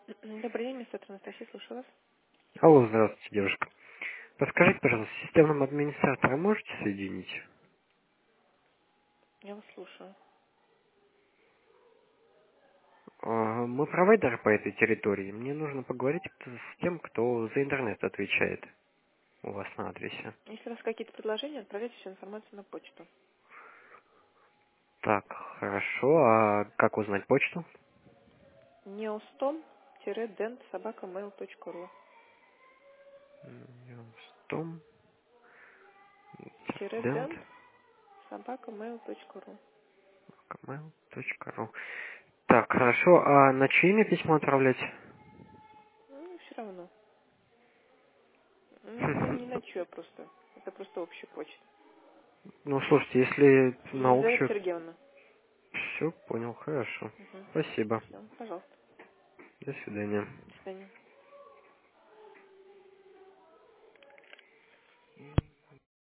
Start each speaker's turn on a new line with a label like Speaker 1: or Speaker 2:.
Speaker 1: Добрый день, мистер Анастасия, слушаю вас.
Speaker 2: Алло, здравствуйте, девушка. Подскажите, пожалуйста, с системным администратором можете соединить?
Speaker 1: Я вас слушаю.
Speaker 2: Мы провайдеры по этой территории. Мне нужно поговорить с тем, кто за интернет отвечает у вас на адресе.
Speaker 1: Если у вас какие-то предложения, отправляйте всю информацию на почту.
Speaker 2: Так, хорошо. А как узнать почту?
Speaker 1: neostom-dent@mail.ru
Speaker 2: Том, дент,
Speaker 1: dent@mail.ru.
Speaker 2: ру. Так, хорошо. А на чье имя письмо отправлять?
Speaker 1: Ну, все равно. Не на чье просто. Это просто общая почта.
Speaker 2: Ну, слушайте, если на
Speaker 1: Елизавета
Speaker 2: общую...
Speaker 1: Сергеевна.
Speaker 2: Все, понял, хорошо.
Speaker 1: Угу.
Speaker 2: Спасибо.
Speaker 1: Все, пожалуйста.
Speaker 2: До свидания.
Speaker 1: До свидания.